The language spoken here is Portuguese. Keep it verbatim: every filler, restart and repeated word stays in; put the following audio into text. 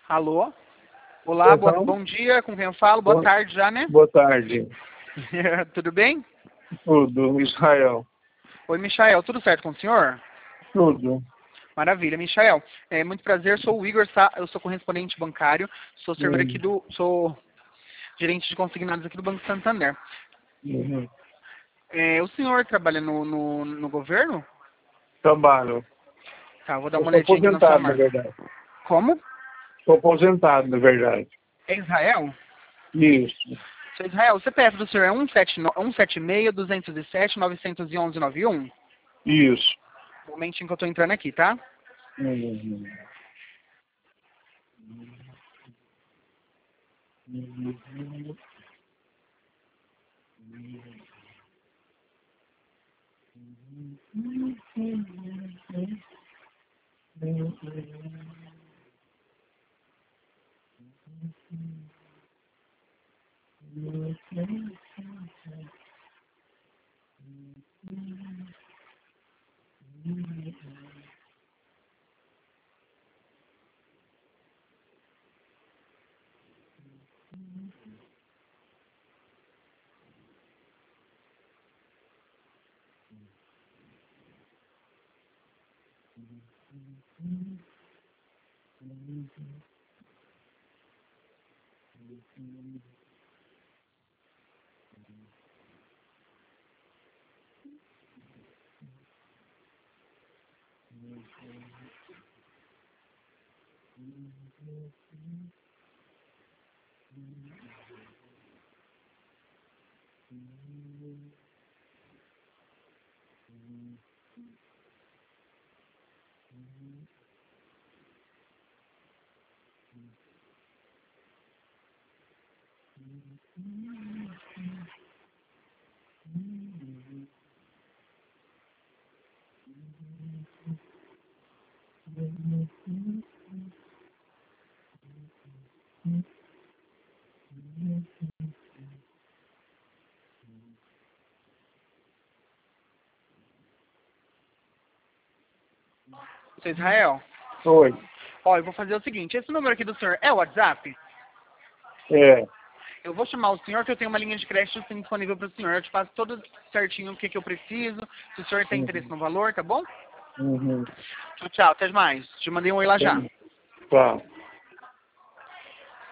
Alô? Olá, boa, Então, bom dia, com quem eu falo? Boa boa, tarde já, né? boa tarde. Tudo bem? Tudo, Israel. Oi, Michael, tudo certo com o senhor? Tudo. Maravilha, Michael. É muito prazer, sou o Igor Sá, eu sou correspondente bancário, sou servidor aqui Uhum. do, sou gerente de consignados aqui do Banco Santander. Uhum. É, o senhor trabalha no, no, no governo? Trabalho. Tá, vou dar Eu uma sou olhadinha aqui na sua aposentado, na marca. verdade. Como? Sou aposentado, na verdade. É Israel? Isso. Seu Israel, o C P F do senhor é um sete seis, duzentos e sete, novecentos e onze, noventa e um? Isso. Um momentinho que eu tô entrando aqui, tá? Uhum. Uhum. Seu Israel? Oi. Ó, eu vou fazer o seguinte, esse número aqui do senhor é o WhatsApp? É. Eu vou chamar o senhor que eu tenho uma linha de crédito assim, disponível para o senhor. Eu te passo todo certinho o que, que eu preciso, se o senhor tem interesse Uhum. no valor, tá bom? Uhum. Tchau, tchau, até mais. Te mandei um oi lá já. Tá.